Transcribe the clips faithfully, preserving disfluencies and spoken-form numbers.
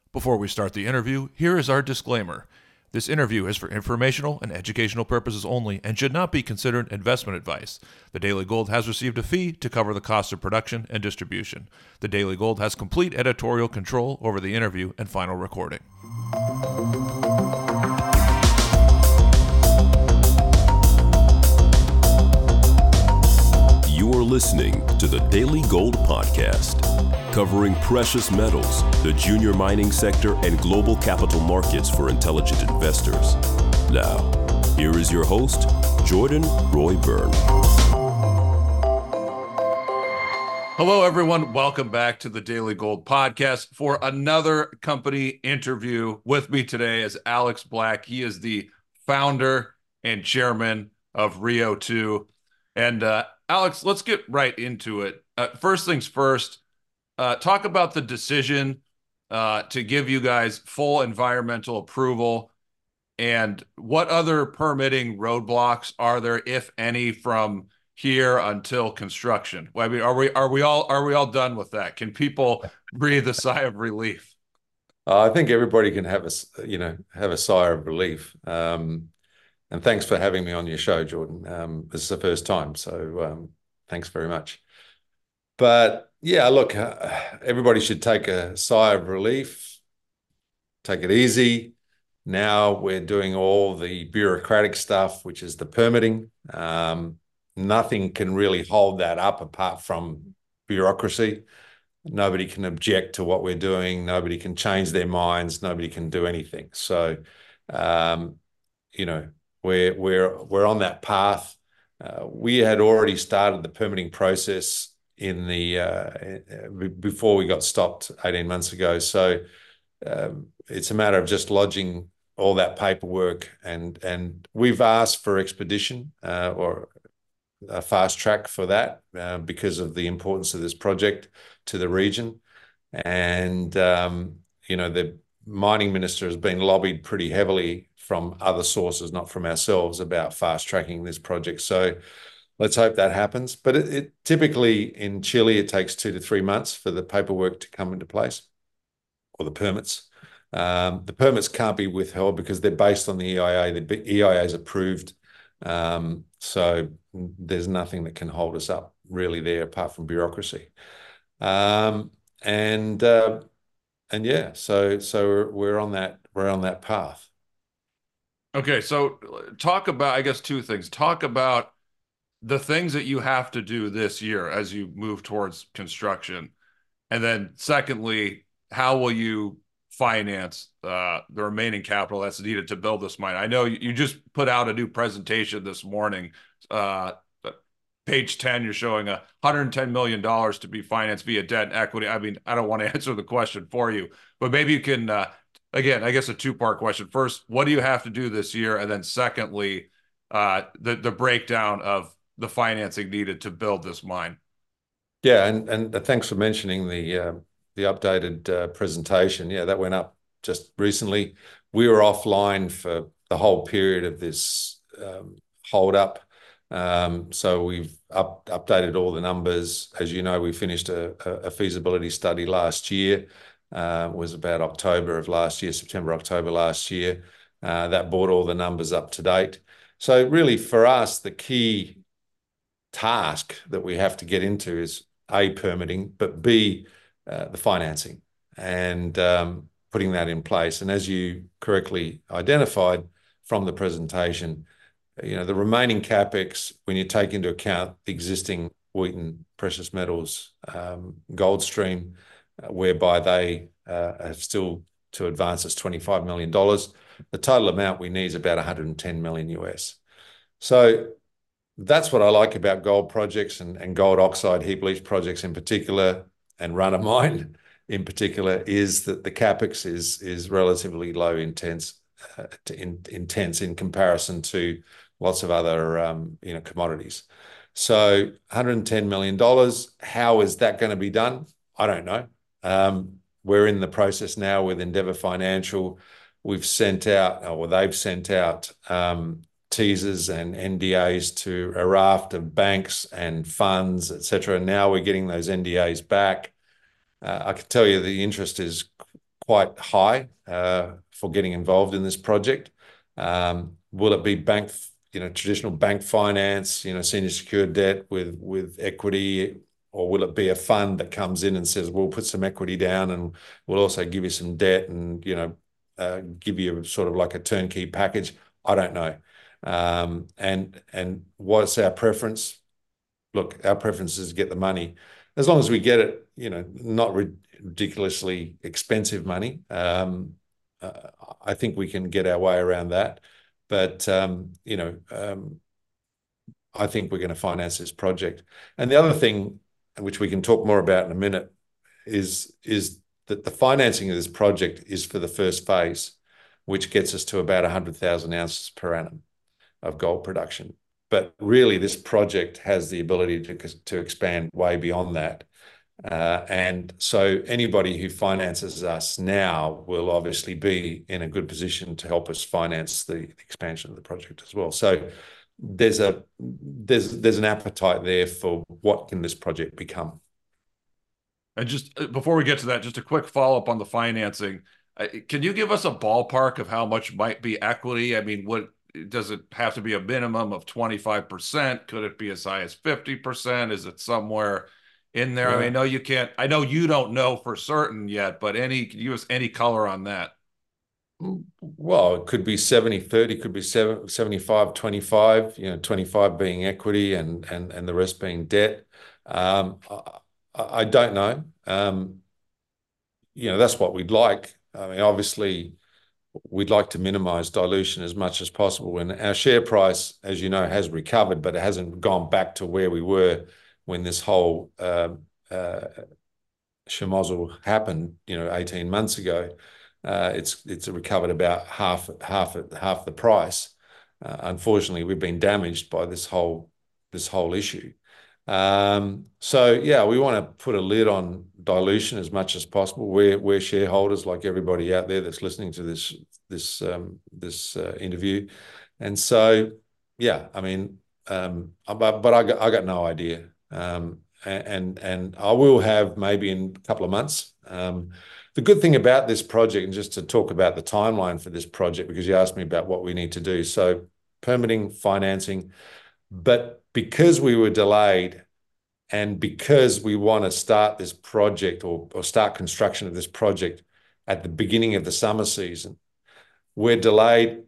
Before we start the interview, here is our disclaimer. This interview is for informational and educational purposes only and should not be considered investment advice. The Daily Gold has received a fee to cover the cost of production and distribution. The Daily Gold has complete editorial control over the interview and final recording. You are listening to the Daily Gold Podcast, covering precious metals, the junior mining sector, and global capital markets for intelligent investors. Now, here is your host, Jordan Roy Byrne. Hello, everyone. Welcome back to the Daily Gold Podcast for another company interview. With me today is Alex Black. He is the founder and chairman of Rio two. And uh, Alex, let's get right into it. Uh, first things first, uh, talk about the decision uh, to give you guys full environmental approval, and what other permitting roadblocks are there, if any, from here until construction? I mean, are we are we all are we all done with that? Can people breathe a sigh of relief? Uh, I think everybody can have a you know have a sigh of relief. Um, And thanks for having me on your show, Jordan. Um, this is the first time, so um, thanks very much. But yeah, look, uh, everybody should take a sigh of relief, take it easy. Now we're doing all the bureaucratic stuff, which is the permitting. Um, nothing can really hold that up apart from bureaucracy. Nobody can object to what we're doing. Nobody can change their minds. Nobody can do anything. So, um, you know, We're, we're, we're on that path. Uh, we had already started the permitting process in the uh, before we got stopped eighteen months ago. So um, it's a matter of just lodging all that paperwork, and and we've asked for expedition uh, or a fast track for that uh, because of the importance of this project to the region. And um, you know, the mining minister has been lobbied pretty heavily from other sources, not from ourselves, about fast tracking this project. So let's hope that happens. But it, it typically in Chile, it takes two to three months for the paperwork to come into place, or the permits. Um, the permits can't be withheld because they're based on the E I A. The E I A is approved. Um, so there's nothing that can hold us up really there apart from bureaucracy. Um, and uh, and yeah, so so we're, we're on that we're on that path. Okay, so talk about, I guess, two things. Talk about the things that you have to do this year as you move towards construction. And then secondly, how will you finance uh, the remaining capital that's needed to build this mine? I know you just put out a new presentation this morning. Uh, page ten, you're showing a one hundred ten million dollars to be financed via debt and equity. I mean, I don't want to answer the question for you, but maybe you can uh, again, I guess a two-part question. First, what do you have to do this year? And then secondly, uh, the, the breakdown of the financing needed to build this mine. Yeah, and, and thanks for mentioning the uh, the updated uh, presentation. Yeah, that went up just recently. We were offline for the whole period of this um, hold up. Um, so we've up, updated all the numbers. As you know, we finished a, a feasibility study last year. Uh, was about October of last year, September, October last year. Uh, that brought all the numbers up to date. So really for us, the key task that we have to get into is A, permitting, but B, uh, the financing and um, putting that in place. And as you correctly identified from the presentation, you know, the remaining capex, when you take into account the existing Wheaton Precious Metals um, gold stream, whereby they uh, have still to advance us twenty-five million dollars. The total amount we need is about one hundred ten million U S. So that's what I like about gold projects and, and gold oxide heap leach projects in particular, and run of mine in particular, is that the capex is, is relatively low intense, uh, to in, intense in comparison to lots of other um, you know, commodities. So one hundred ten million dollars, how is that going to be done? I don't know. Um, we're in the process now with Endeavour Financial. We've sent out, or they've sent out um, teasers and N D As to a raft of banks and funds, et cetera. Now we're getting those N D As back. Uh, I can tell you the interest is quite high uh, for getting involved in this project. Um, will it be bank, you know, traditional bank finance, you know, senior secured debt with with equity, or will it be a fund that comes in and says, we'll put some equity down and we'll also give you some debt and, you know, uh, give you sort of like a turnkey package? I don't know. Um, and and what's our preference? Look, our preference is to get the money, as long as we get it, you know, not ridiculously expensive money. Um, uh, I think we can get our way around that. But, um, you know, um, I think we're going to finance this project. And the other thing, which we can talk more about in a minute, is, is that the financing of this project is for the first phase, which gets us to about one hundred thousand ounces per annum of gold production. But really, this project has the ability to, to expand way beyond that. Uh, and so anybody who finances us now will obviously be in a good position to help us finance the expansion of the project as well. So there's a there's there's an appetite there for what can this project become. And just uh, before we get to that, just a quick follow-up on the financing. Uh, Can you give us a ballpark of how much might be equity? I mean, what does it have to be a minimum of twenty-five percent? Could it be as high as fifty percent? Is it somewhere in there? I mean, I Yeah. know you can't, I know you don't know for certain yet, but any, can you give us any color on that? Well, it could be seventy thirty, could be seventy-five twenty-five, you know, twenty-five being equity and and and the rest being debt. Um, I, I don't know. Um, you know, that's what we'd like. I mean, obviously, we'd like to minimize dilution as much as possible. And our share price, as you know, has recovered, but it hasn't gone back to where we were when this whole uh, uh, schmozzle happened, you know, eighteen months ago. Uh, it's it's recovered about half half half the price. Uh, unfortunately, we've been damaged by this whole this whole issue. Um, so yeah, we want to put a lid on dilution as much as possible. We're we're shareholders like everybody out there that's listening to this this um, this uh, interview, and so yeah, I mean, um, but but I got I got no idea, um, and and I will have maybe in a couple of months. Um, the good thing about this project, and just to talk about the timeline for this project, because you asked me about what we need to do. So permitting, financing, but because we were delayed and because we want to start this project or, or start construction of this project at the beginning of the summer season, we're delayed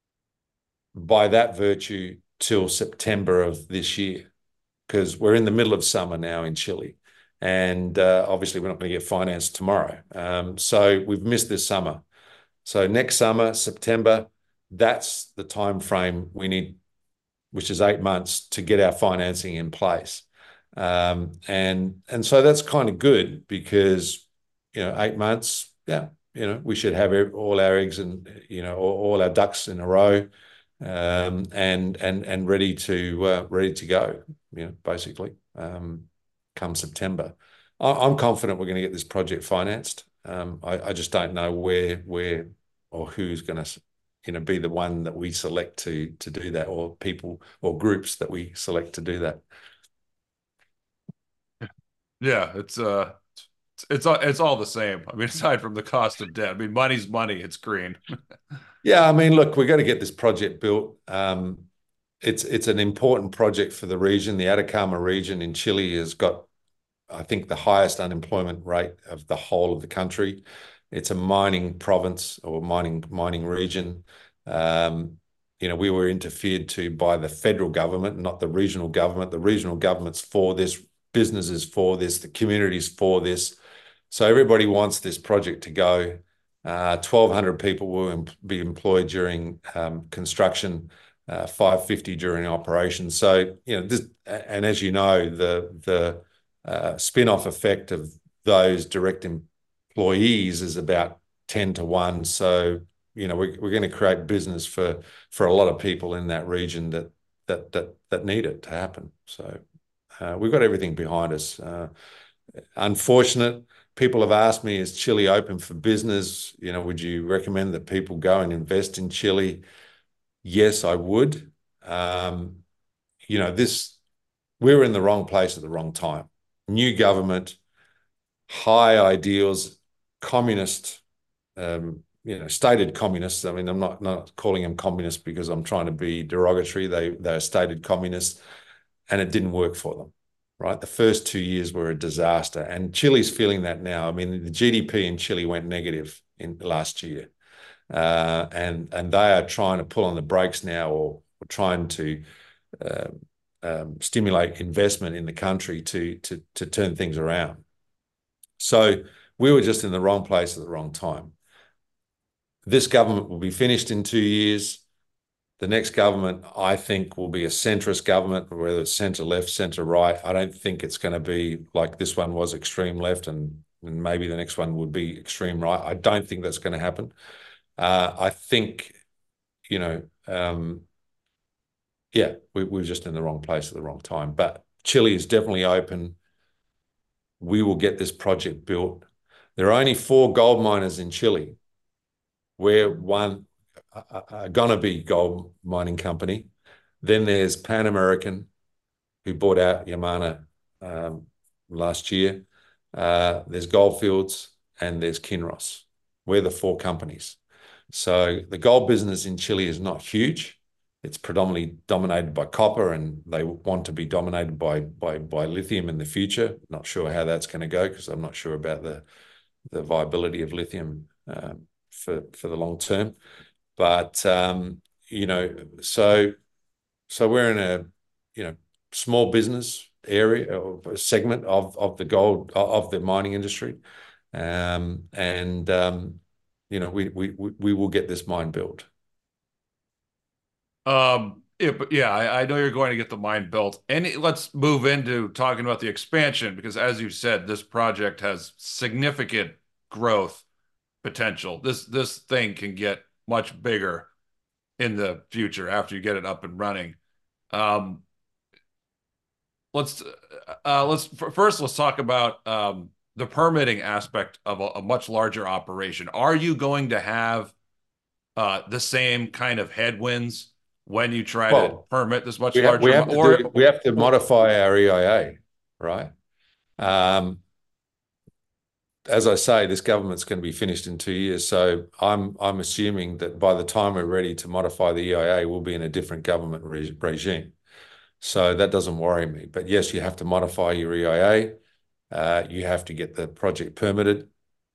by that virtue till September of this year, because we're in the middle of summer now in Chile. And uh, obviously, we're not going to get financed tomorrow. Um, so we've missed this summer. So next summer, September, that's the time frame we need, which is eight months to get our financing in place. Um, and and so that's kind of good because, you know, eight months, yeah, you know, we should have all our eggs and, you know, all, all our ducks in a row, um, and and and ready to uh, ready to go, you know, basically, um, come September. I, I'm confident we're going to get this project financed. Um, I, I just don't know where where or who's going to, you know, be the one that we select to to do that, or people or groups that we select to do that. Yeah, it's uh it's it's all, it's all the same. I mean, aside from the cost of debt, I mean, money's money. It's green. Yeah, I mean, look, we've got to get this project built. Um, it's it's an important project for the region. The Atacama region in Chile has got, I think, the highest unemployment rate of the whole of the country. It's a mining province or mining mining region. Um, you know, we were interfered to by the federal government, not the regional government. The regional government's for this, businesses for this, the communities for this. So everybody wants this project to go. Uh, twelve hundred people will em be employed during um, construction, uh, five fifty during operation. So, you know, this, and as you know, the the uh, spin-off effect of those direct employees is about ten to one. So, you know, we're, we're going to create business for for a lot of people in that region that that that that need it to happen. So uh, we've got everything behind us. Uh, unfortunate. People have asked me, is Chile open for business? You know, would you recommend that people go and invest in Chile? Yes, I would. Um, you know, this, we were in the wrong place at the wrong time. New government, high ideals, communist um, you know, stated communists. I mean, I'm not not calling them communists because I'm trying to be derogatory. They they're stated communists, and it didn't work for them. Right, the first two years were a disaster, and Chile's feeling that now. I mean, the G D P in Chile went negative in last year, uh, and and they are trying to pull on the brakes now, or, or trying to uh, um, stimulate investment in the country to to to turn things around. So we were just in the wrong place at the wrong time. This government will be finished in two years. The next government, I think, will be a centrist government, whether it's centre left, centre right. I don't think it's going to be like this one was extreme left, and, and maybe the next one would be extreme right. I don't think that's going to happen. Uh, I think, you know, um, yeah, we, we were just in the wrong place at the wrong time. But Chile is definitely open. We will get this project built. There are only four gold miners in Chile. We're one, uh, uh, gonna be gold mining company. Then there's Pan American, who bought out Yamana um, last year. Uh, there's Gold Fields, and there's Kinross. We're the four companies. So the gold business in Chile is not huge. It's predominantly dominated by copper, and they want to be dominated by by by lithium in the future. Not sure how that's going to go, because I'm not sure about the the viability of lithium um, for for the long term. But um, you know, so so we're in a you know small business area or segment of of the gold of the mining industry, um, and um, you know we we we will get this mine built. Um, yeah, but yeah, I, I know you're going to get the mine built. And let's move into talking about the expansion, because as you said, this project has significant growth potential. This this thing can get much bigger in the future after you get it up and running. Um, let's uh, let's first let's talk about um, the permitting aspect of a, a much larger operation. Are you going to have uh, the same kind of headwinds when you try to Well, permit this much we have we larger, have to or do, we have to modify our E I A, right? Um, as I say, this government's going to be finished in two years, so I'm I'm assuming that by the time we're ready to modify the E I A, we'll be in a different government re regime. So that doesn't worry me. But yes, you have to modify your E I A. Uh, you have to get the project permitted.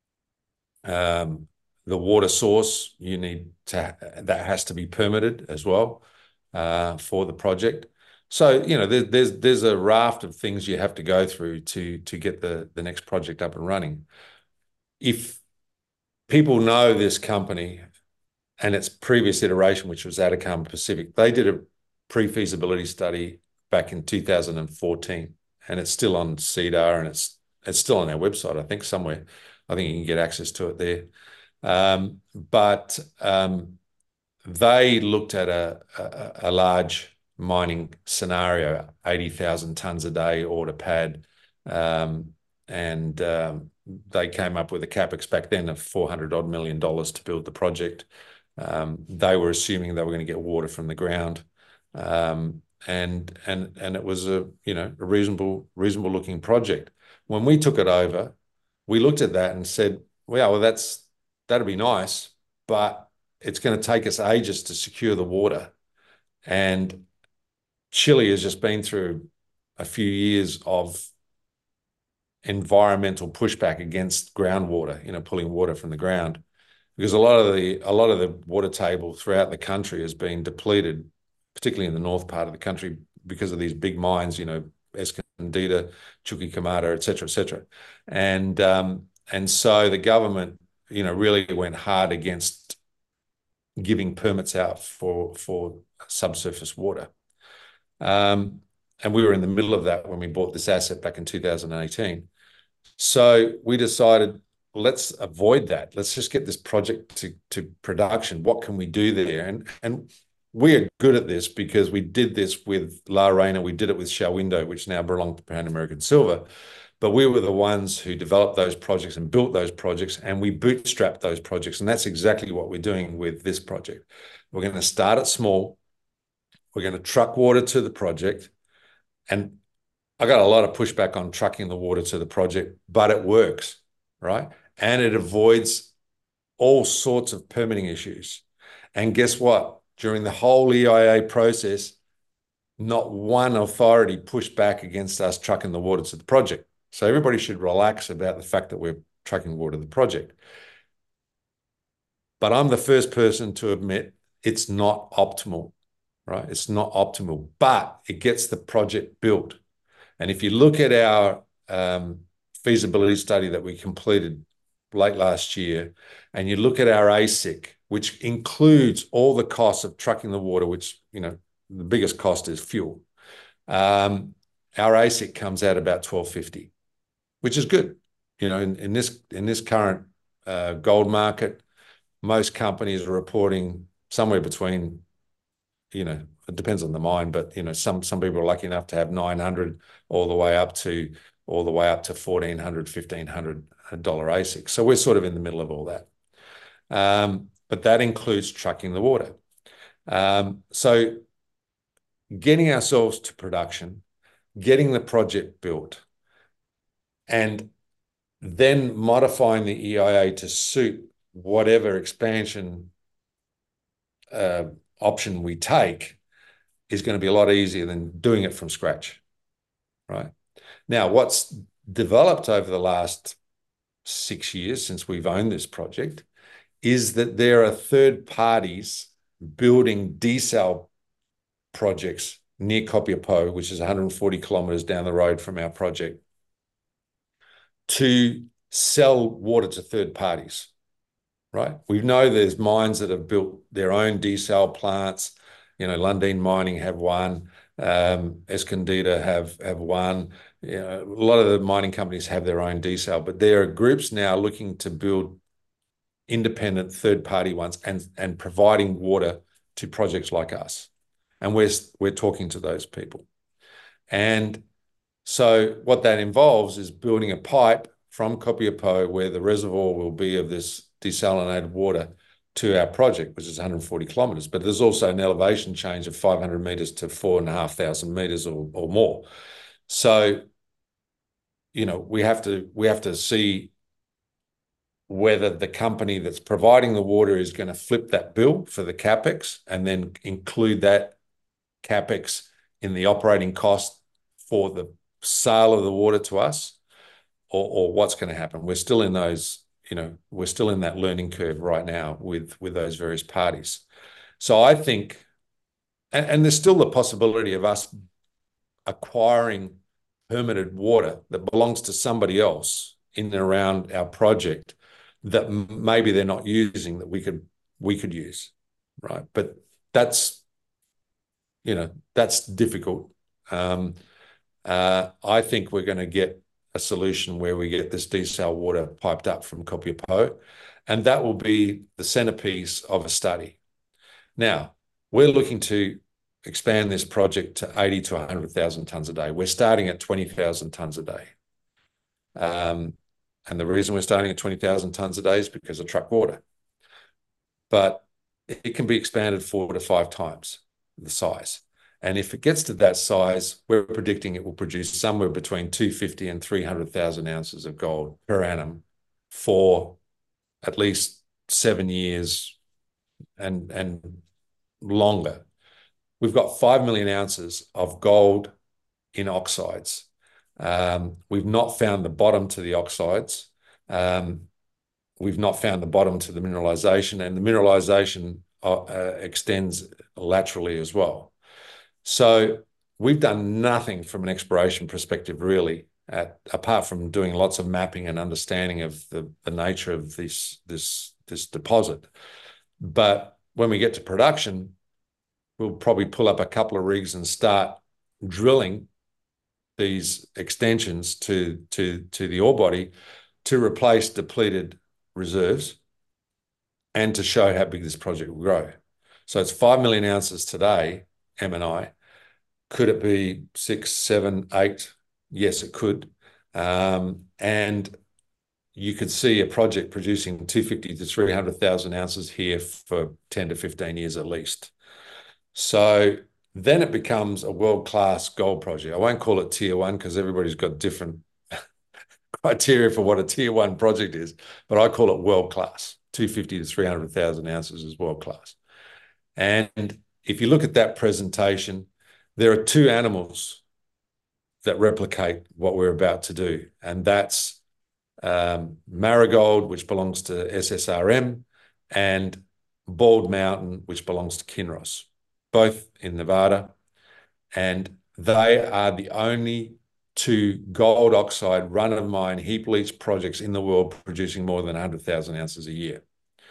Um, the water source, you need to that has to be permitted as well uh, for the project. So you know, there, there's there's a raft of things you have to go through to to get the the next project up and running. If people know this company and its previous iteration, which was Atacama Pacific, they did a pre-feasibility study back in two thousand fourteen, and it's still on C D A R, and it's it's still on our website, I think, somewhere. I think you can get access to it there. Um, but um, they looked at a, a, a large mining scenario, eighty thousand tonnes a day order pad, um, and um, they came up with a capex back then of four hundred odd million dollars to build the project. Um, they were assuming they were going to get water from the ground, um, and and and it was a you know a reasonable reasonable looking project. When we took it over, we looked at that and said, "Well, well, that's that'd be nice, but it's going to take us ages to secure the water." And Chile has just been through a few years of environmental pushback against groundwater, you know, pulling water from the ground, because a lot of the a lot of the water table throughout the country has been depleted, particularly in the north part of the country, because of these big mines, you know, Escondida, Chuquicamata, et cetera, et cetera. And um, and so the government, you know, really went hard against giving permits out for for subsurface water. Um, and we were in the middle of that when we bought this asset back in two thousand eighteen. So we decided, let's avoid that. Let's just get this project to, to production. What can we do there? And, and we are good at this because we did this with La Reina. We did it with Shahuindo, which now belongs to Pan American Silver. But we were the ones who developed those projects and built those projects, and we bootstrapped those projects. And that's exactly what we're doing with this project. We're going to start it small. We're going to truck water to the project. And I got a lot of pushback on trucking the water to the project, but it works, right? And it avoids all sorts of permitting issues. And guess what? During the whole E I A process, not one authority pushed back against us trucking the water to the project. So everybody should relax about the fact that we're trucking water to the project. But I'm the first person to admit it's not optimal, right? It's not optimal, but it gets the project built. And if you look at our um, feasibility study that we completed late last year, and you look at our A S I C, which includes all the costs of trucking the water, which, you know, the biggest cost is fuel. Um, our A S I C comes out about twelve fifty, which is good. You know, in, in this in this current uh, gold market, most companies are reporting somewhere between, you know, it depends on the mine, but, you know, some some people are lucky enough to have nine hundred all the way up to all the way up to fourteen hundred, fifteen hundred dollar A S I C. So we're sort of in the middle of all that. Um, but that includes trucking the water. Um, so getting ourselves to production, getting the project built, and then modifying the E I A to suit whatever expansion uh, option we take is going to be a lot easier than doing it from scratch, right? Now, what's developed over the last six years since we've owned this project is that there are third parties building desal projects near Copiapó, which is one hundred forty kilometers down the road from our project, to sell water to third parties, right? We know there's mines that have built their own desal plants. You know, Lundin Mining have one, um, Escondida have, have one. You know, a lot of the mining companies have their own desal, but there are groups now looking to build independent third-party ones and, and providing water to projects like us. And we're, we're talking to those people. And so what that involves is building a pipe from Copiapó, where the reservoir will be of this desalinated water, to our project, which is one hundred forty kilometers. But there's also an elevation change of five hundred meters to four and a half thousand meters or, or more. So, you know, we have to we have to see whether the company that's providing the water is going to flip that bill for the capex and then include that capex in the operating cost for the sale of the water to us, or, or what's going to happen. We're still in those, you know, we're still in that learning curve right now with, with those various parties. So I think, and, and there's still the possibility of us acquiring permitted water that belongs to somebody else in and around our project that maybe they're not using, that we could we could use, right? But that's, you know, that's difficult. Um, uh, I think we're going to get a solution where we get this desal water piped up from Copiapó, and that will be the centerpiece of a study. Now, we're looking to expand this project to eighty to one hundred thousand tonnes a day. We're starting at twenty thousand tonnes a day. Um, and the reason we're starting at twenty thousand tonnes a day is because of truck water. But it can be expanded four to five times the size. And if it gets to that size, we're predicting it will produce somewhere between two hundred fifty and three hundred thousand ounces of gold per annum for at least seven years and, and longer. We've got five million ounces of gold in oxides. Um, we've not found the bottom to the oxides. Um, we've not found the bottom to the mineralization, and the mineralization uh, uh, extends laterally as well. So we've done nothing from an exploration perspective, really, at, apart from doing lots of mapping and understanding of the, the nature of this, this, this deposit. But when we get to production, we'll probably pull up a couple of rigs and start drilling these extensions to, to, to the ore body to replace depleted reserves and to show how big this project will grow. So it's five million ounces today, M and I. Could it be six, seven, eight? Yes, it could. Um, and you could see a project producing two hundred fifty to three hundred thousand ounces here for ten to fifteen years at least. So then it becomes a world-class gold project. I won't call it tier one because everybody's got different criteria for what a tier one project is, but I call it world-class. two hundred fifty to three hundred thousand ounces is world-class. And if you look at that presentation, there are two animals that replicate what we're about to do, and that's um, Marigold, which belongs to S S R M, and Bald Mountain, which belongs to Kinross, both in Nevada. And they are the only two gold oxide run-of-mine heap leach projects in the world producing more than one hundred thousand ounces a year.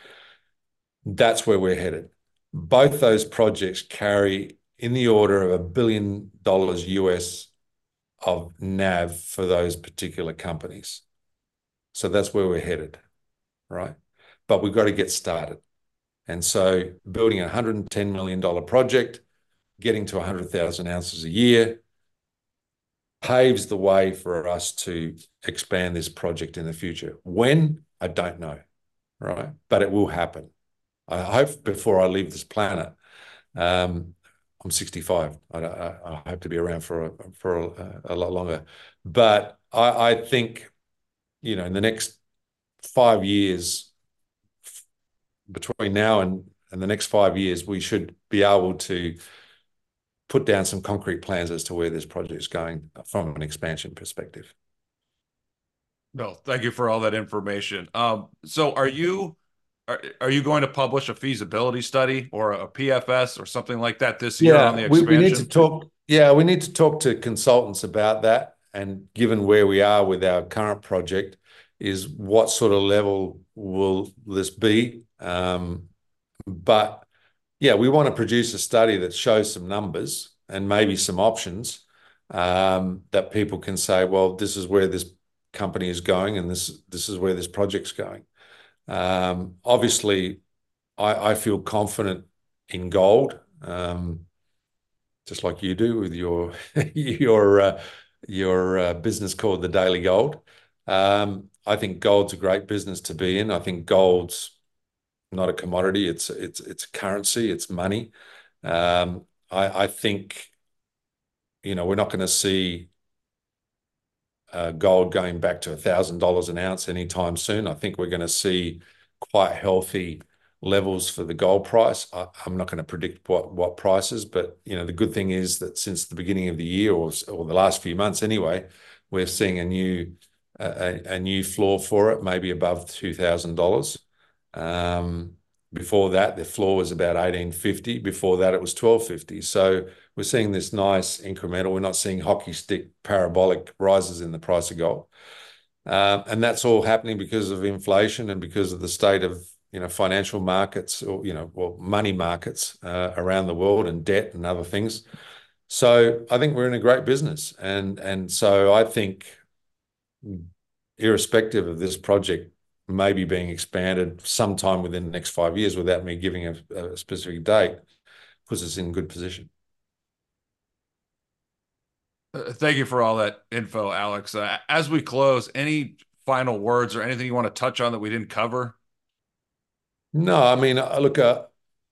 That's where we're headed. Both those projects carry in the order of a billion dollars U S of N A V for those particular companies. So that's where we're headed, right? But we've got to get started. And so building a one hundred ten million dollars project, getting to one hundred thousand ounces a year, paves the way for us to expand this project in the future. When? I don't know, right? But it will happen. I hope before I leave this planet. Um, I'm sixty-five. I, I, I hope to be around for a, for a, a lot longer. But I, I think, you know, in the next five years, between now and, and the next five years, we should be able to put down some concrete plans as to where this project is going from an expansion perspective. No, thank you for all that information. Um, so are you are, are you going to publish a feasibility study or a P F S or something like that this year on the Yeah, we, we need to expansion? talk. Yeah, we need to talk to consultants about that. And given where we are with our current project, is what sort of level will this be? Um, but yeah, we want to produce a study that shows some numbers and maybe some options um, that people can say, well, this is where this company is going, and this this is where this project's going. Um, obviously, I, I feel confident in gold, um, just like you do with your your uh, your uh, business called the Daily Gold. Um, I think gold's a great business to be in. I think gold's not a commodity. It's it's it's a currency. It's money. Um, I, I think, you know, we're not going to see uh, gold going back to a thousand dollars an ounce anytime soon. I think we're going to see quite healthy levels for the gold price. I, I'm not going to predict what what prices, but you know, the good thing is that since the beginning of the year, or or the last few months anyway, we're seeing a new a, a new floor for it, maybe above two thousand dollars. Um, before that, the floor was about eighteen fifty. Before that, it was twelve fifty. So we're seeing this nice incremental. We're not seeing hockey stick parabolic rises in the price of gold. Um, and that's all happening because of inflation and because of the state of, you know, financial markets, or, you know, well, money markets uh, around the world, and debt and other things. So I think we're in a great business. And, and so I think, irrespective of this project maybe being expanded sometime within the next five years without me giving a, a specific date, puts us in good position. Uh, thank you for all that info, Alex. Uh, as we close, any final words or anything you want to touch on that we didn't cover? No, I mean, uh, look, uh,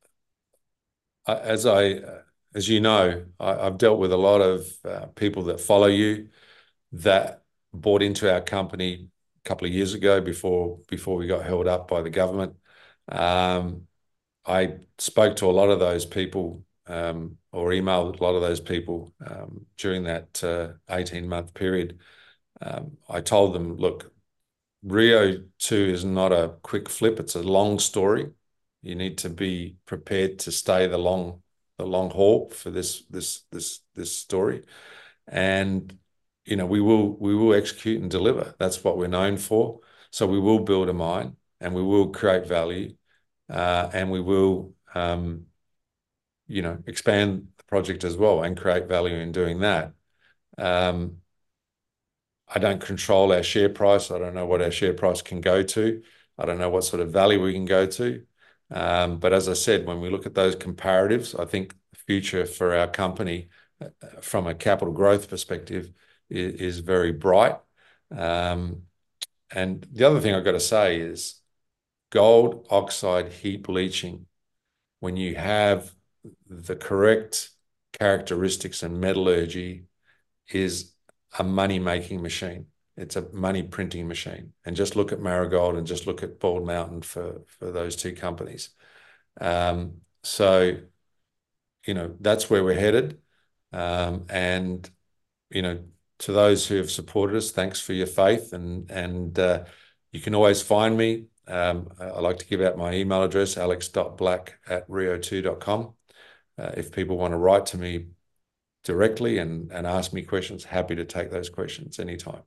as I, uh, as you know, I, I've dealt with a lot of uh, people that follow you that bought into our company a couple of years ago before before we got held up by the government. Um, I spoke to a lot of those people, um, or emailed a lot of those people um, during that uh, eighteen month period. Um, I told them, look, Rio two is not a quick flip. It's a long story. You need to be prepared to stay the long the long haul for this this this this story. And you know, we will we will execute and deliver. That's what we're known for. So we will build a mine, and we will create value, uh, and we will, um, you know, expand the project as well and create value in doing that. Um, I don't control our share price. I don't know what our share price can go to. I don't know what sort of value we can go to. Um, but as I said, when we look at those comparatives, I think the future for our company, uh, from a capital growth perspective, is, is very bright. Um, and the other thing I've got to say is gold oxide heap leaching, when you have the correct characteristics and metallurgy, is a money-making machine. it's a money printing machine. And just look at Marigold and just look at Bald Mountain for, for those two companies. Um, so, you know, that's where we're headed. Um, and, you know, to those who have supported us, thanks for your faith. And, and uh, you can always find me. Um, I like to give out my email address, alex dot black at rio two dot com. Uh, if people want to write to me directly and, and ask me questions, happy to take those questions anytime.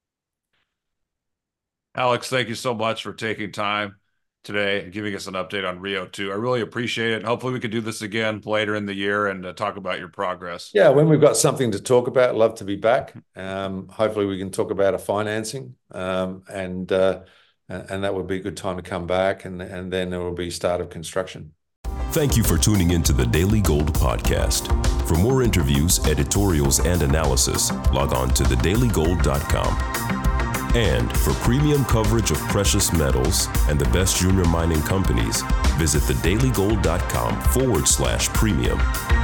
Alex, thank you so much for taking time today and giving us an update on Rio two. I really appreciate it. Hopefully we can do this again later in the year and uh, talk about your progress. Yeah, when we've got something to talk about, love to be back. Um, hopefully we can talk about a financing um, and uh, and that would be a good time to come back, and, and then there will be start of construction. Thank you for tuning into the Daily Gold Podcast. For more interviews, editorials, and analysis, log on to the daily gold dot com. And for premium coverage of precious metals and the best junior mining companies, visit the daily gold dot com forward slash premium.